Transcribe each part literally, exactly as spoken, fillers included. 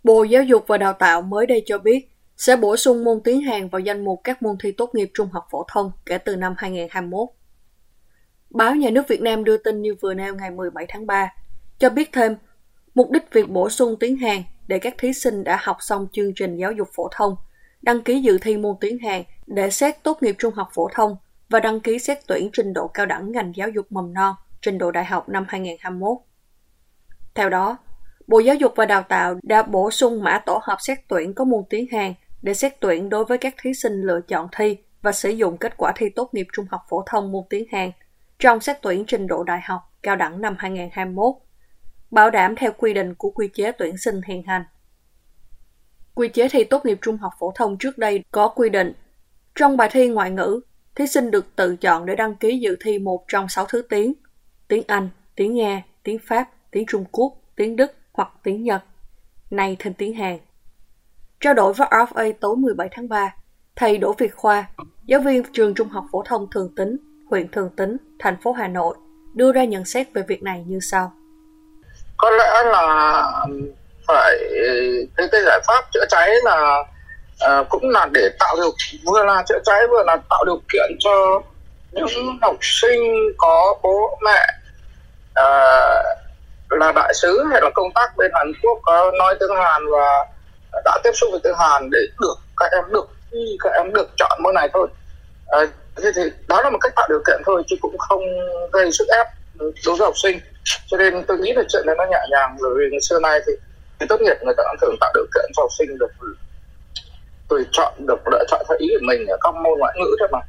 Bộ Giáo dục và Đào tạo mới đây cho biết sẽ bổ sung môn tiếng Hàn vào danh mục các môn thi tốt nghiệp trung học phổ thông kể từ năm hai không hai mốt. Báo Nhà nước Việt Nam đưa tin như vừa nêu ngày mười bảy tháng ba, cho biết thêm, mục đích việc bổ sung tiếng Hàn để các thí sinh đã học xong chương trình giáo dục phổ thông, đăng ký dự thi môn tiếng Hàn để xét tốt nghiệp trung học phổ thông và đăng ký xét tuyển trình độ cao đẳng ngành giáo dục mầm non, trình độ đại học năm hai không hai mốt. Theo đó, Bộ Giáo dục và Đào tạo đã bổ sung mã tổ hợp xét tuyển có môn tiếng Hàn để xét tuyển đối với các thí sinh lựa chọn thi và sử dụng kết quả thi tốt nghiệp trung học phổ thông môn tiếng Hàn trong xét tuyển trình độ đại học, cao đẳng năm hai không hai mốt, bảo đảm theo quy định của quy chế tuyển sinh hiện hành. Quy chế thi tốt nghiệp trung học phổ thông trước đây có quy định, trong bài thi ngoại ngữ, thí sinh được tự chọn để đăng ký dự thi một trong sáu thứ tiếng, tiếng Anh, tiếng Nga, tiếng Pháp, tiếng Trung Quốc, tiếng Đức hoặc tiếng Nhật, nay thêm tiếng Hàn. Trao đổi với rờ ép a tối mười bảy tháng ba, thầy Đỗ Việt Khoa, giáo viên trường trung học phổ thông Thường Tín, huyện Thường Tín, thành phố Hà Nội, đưa ra nhận xét về việc này như sau. Có lẽ là phải cái, cái giải pháp chữa cháy là uh, cũng là để tạo điều vừa là chữa cháy vừa là tạo điều kiện cho những học sinh có bố mẹ uh, là đại sứ hay là công tác bên Hàn Quốc có nói tiếng Hàn và đã tiếp xúc với tiếng Hàn để được các em được các em được chọn môn này thôi. À, thế thì đó là một cách tạo điều kiện thôi chứ cũng không gây sức ép đối với học sinh. Cho nên tôi nghĩ là chuyện này nó nhẹ nhàng, bởi vì ngày xưa nay thì thì tốt nghiệp người ta cũng thường tạo điều kiện cho học sinh được tùy chọn, được lựa chọn theo ý của mình ở các môn ngoại ngữ thôi mà.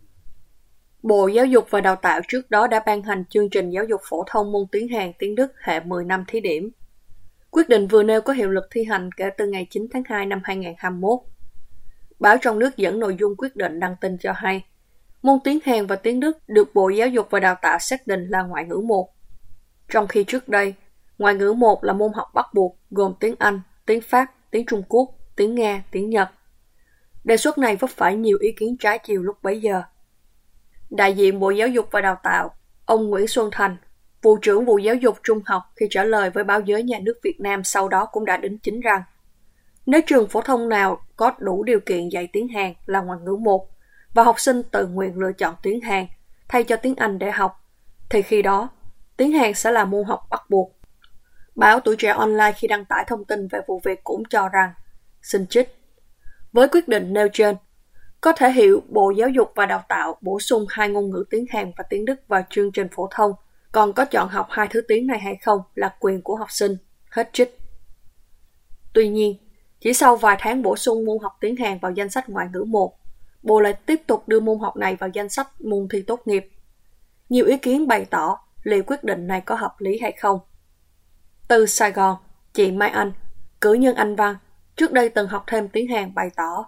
Bộ Giáo dục và Đào tạo trước đó đã ban hành chương trình giáo dục phổ thông môn tiếng Hàn, tiếng Đức hệ mười năm thí điểm. Quyết định vừa nêu có hiệu lực thi hành kể từ ngày chín tháng hai năm hai không hai mốt. Báo trong nước dẫn nội dung quyết định đăng tin cho hay, môn tiếng Hàn và tiếng Đức được Bộ Giáo dục và Đào tạo xác định là ngoại ngữ một. Trong khi trước đây, ngoại ngữ một là môn học bắt buộc gồm tiếng Anh, tiếng Pháp, tiếng Trung Quốc, tiếng Nga, tiếng Nhật. Đề xuất này vấp phải nhiều ý kiến trái chiều lúc bấy giờ. Đại diện Bộ Giáo dục và Đào tạo, ông Nguyễn Xuân Thành, Vụ trưởng Vụ Giáo dục Trung học khi trả lời với báo giới Nhà nước Việt Nam sau đó cũng đã đính chính rằng nếu trường phổ thông nào có đủ điều kiện dạy tiếng Hàn là ngoại ngữ một và học sinh tự nguyện lựa chọn tiếng Hàn thay cho tiếng Anh để học, thì khi đó tiếng Hàn sẽ là môn học bắt buộc. Báo Tuổi Trẻ Online khi đăng tải thông tin về vụ việc cũng cho rằng, xin trích, với quyết định nêu trên, có thể hiểu Bộ Giáo dục và Đào tạo bổ sung hai ngôn ngữ tiếng Hàn và tiếng Đức vào chương trình phổ thông, còn có chọn học hai thứ tiếng này hay không là quyền của học sinh, hết trích. Tuy nhiên, chỉ sau vài tháng bổ sung môn học tiếng Hàn vào danh sách ngoại ngữ một, Bộ lại tiếp tục đưa môn học này vào danh sách môn thi tốt nghiệp. Nhiều ý kiến bày tỏ liệu quyết định này có hợp lý hay không. Từ Sài Gòn, chị Mai Anh, cử nhân Anh văn, trước đây từng học thêm tiếng Hàn bày tỏ.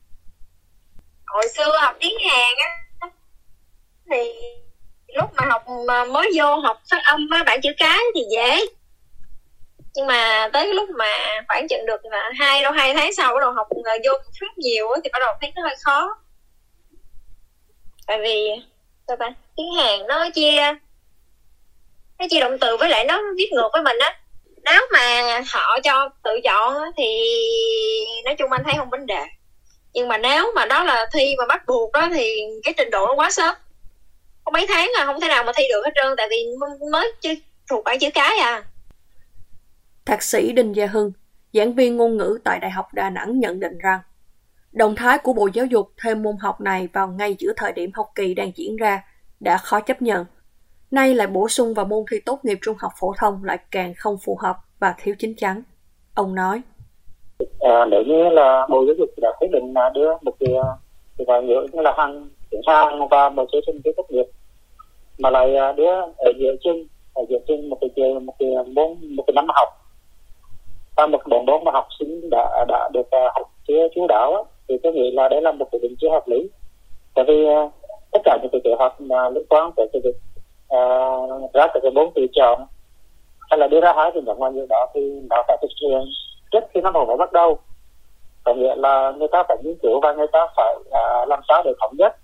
Hồi xưa học tiếng Hàn á, thì lúc mà học mà mới vô học phát âm với bảng chữ cái thì dễ. Nhưng mà tới cái lúc mà khoảng chừng được là hai đâu hai tháng sau bắt đầu học vô phát nhiều thì bắt đầu thấy nó hơi khó. Tại vì sao ta? Tiếng Hàn nó chia nó chia động từ với lại nó viết ngược với mình á. Nếu mà họ cho tự chọn thì nói chung anh thấy không vấn đề. Nhưng mà nếu mà đó là thi mà bắt buộc đó thì cái trình độ nó quá sớm. Có mấy tháng là không thể nào mà thi được hết trơn, tại vì mới thuộc bảng chữ cái à. Thạc sĩ Đinh Gia Hưng, giảng viên ngôn ngữ tại Đại học Đà Nẵng nhận định rằng, động thái của Bộ Giáo dục thêm môn học này vào ngay giữa thời điểm học kỳ đang diễn ra đã khó chấp nhận. Nay lại bổ sung vào môn thi tốt nghiệp trung học phổ thông lại càng không phù hợp và thiếu chín chắn. Ông nói, à, nếu như là Bộ Giáo dục đã quyết định là đưa một cái, cái ngoại ngữ như là hàng tiếng Hàn và một số sinh viên tốt nghiệp mà lại đưa ở giữa chương ở giữa chương một cái một cái môn một cái năm học và một bộ môn mà học sinh đã đã được học chưa chú đáo thì tôi nghĩ là đấy là một cái định chưa hợp lý. Tại vì tất cả những cái kế hoạch mà liên quan tới cái việc uh, ra cái môn tự chọn hay là đưa ra hai cái ngoại ngữ đó thì nó phải thực hiện trước khi năm học mới bắt đầu. Có nghĩa là người ta phải nghiên cứu và người ta phải uh, làm sao để thống nhất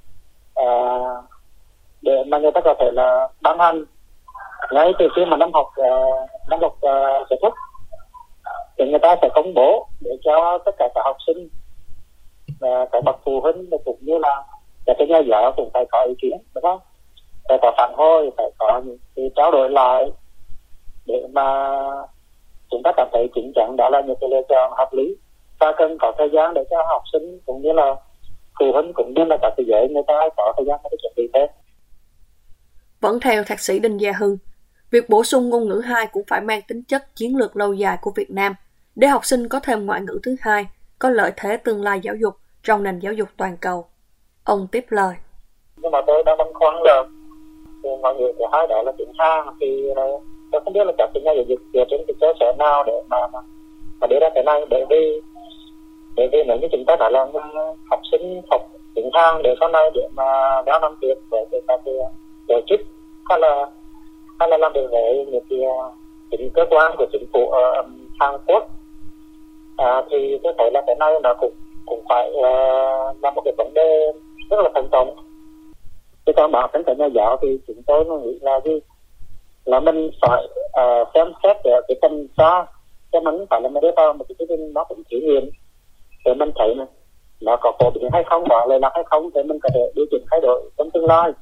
uh, để mà người ta có thể là ban hành ngay từ khi mà năm học uh, năm học uh, kết thúc, thì người ta sẽ công bố để cho tất cả các học sinh, các bậc phụ huynh cũng như là các nhà giáo cũng phải có ý kiến, đúng không? Phải có phản hồi, phải có những cái trao đổi lại để mà chúng ta cảm thấy chính chắn đó là những cái lựa chọn hợp lý, và cần có thời gian để cho học sinh cũng như là phụ huynh cũng như là các thầy giáo người ta có thời gian để chuẩn bị thêm. Vẫn theo thạc sĩ Đinh Gia Hưng, việc bổ sung ngôn ngữ hai cũng phải mang tính chất chiến lược lâu dài của Việt Nam để học sinh có thêm ngoại ngữ thứ hai, có lợi thế tương lai giáo dục trong nền giáo dục toàn cầu. Ông tiếp lời. Nhưng mà tôi đã băn khoăn là ngoại ngữ thứ hai đó là tiếng Hàn, thì tôi không biết là các nhà giáo dục dựa trên cái cơ sở nào để mà mà, mà đưa ra cái này, bởi vì bởi vì nếu như chúng ta đã là học sinh học tiếng Hàn để sau này để mà đã làm việc với các cái tổ chức hay là hay là làm việc với những cái chính cơ quan của chính phủ ở Hàn Quốc, à, thì tôi thấy là cái này nó cũng cũng phải uh, là một cái vấn đề rất là thành công. Thì còn bản thân cả nhà giáo thì chúng tôi nghĩ là gì, là mình phải uh, xem xét cái tầm xa, cho mình phải là mình đưa vào một cái chương trình nó cũng thí nghiệm để mình thấy này nó có phổ biến hay không, có lợi lạc hay không, để mình có thể điều chỉnh thay đổi trong tương lai.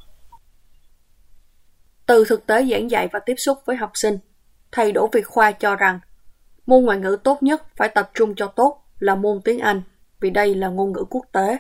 Từ thực tế giảng dạy và tiếp xúc với học sinh, thầy Đỗ Việt Khoa cho rằng môn ngoại ngữ tốt nhất phải tập trung cho tốt là môn tiếng Anh, vì đây là ngôn ngữ quốc tế.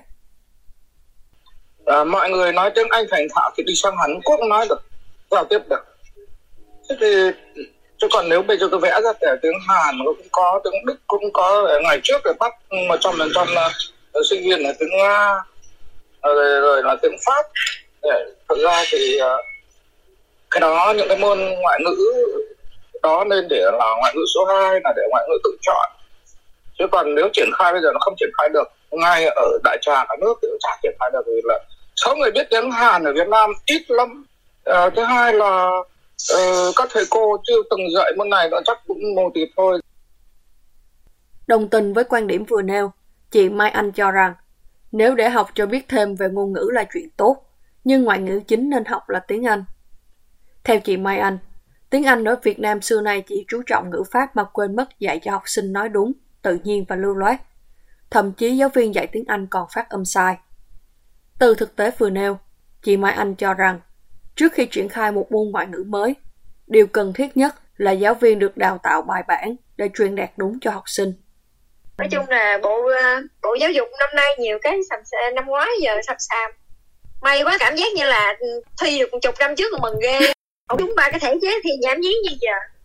À, mọi người nói tiếng Anh thành thạo thì đi sang Hàn Quốc nói được, giao tiếp được. Thế thì chứ còn nếu bây giờ tôi vẽ ra tẻ tiếng Hàn cũng có, tiếng Đức cũng có, ngày trước thì bắt một trăm phần trăm là sinh viên là tiếng Nga, rồi, rồi là tiếng Pháp. Để, thực ra thì cái đó, những cái môn ngoại ngữ đó nên để là ngoại ngữ số hai, là để ngoại ngữ tự chọn. Chứ còn nếu triển khai bây giờ nó không triển khai được, ngay ở đại trà cả nước thì chả triển khai được, vì là số người biết tiếng Hàn ở Việt Nam ít lắm. À, thứ hai là uh, các thầy cô chưa từng dạy môn này, nó chắc cũng mù tịt thôi. Đồng tình với quan điểm vừa nêu, chị Mai Anh cho rằng nếu để học cho biết thêm về ngôn ngữ là chuyện tốt, nhưng ngoại ngữ chính nên học là tiếng Anh. Theo chị Mai Anh, tiếng Anh ở Việt Nam xưa nay chỉ chú trọng ngữ pháp mà quên mất dạy cho học sinh nói đúng, tự nhiên và lưu loát. Thậm chí giáo viên dạy tiếng Anh còn phát âm sai. Từ thực tế vừa nêu, chị Mai Anh cho rằng trước khi triển khai một môn ngoại ngữ mới, điều cần thiết nhất là giáo viên được đào tạo bài bản để truyền đạt đúng cho học sinh. Nói chung là bộ bộ giáo dục năm nay nhiều cái sầm xàm, năm ngoái giờ sầm xàm. May quá, cảm giác như là thi được một chục năm trước mà mừng ghê. Không đúng ba cái thể chế thì nhảm nhí như giờ.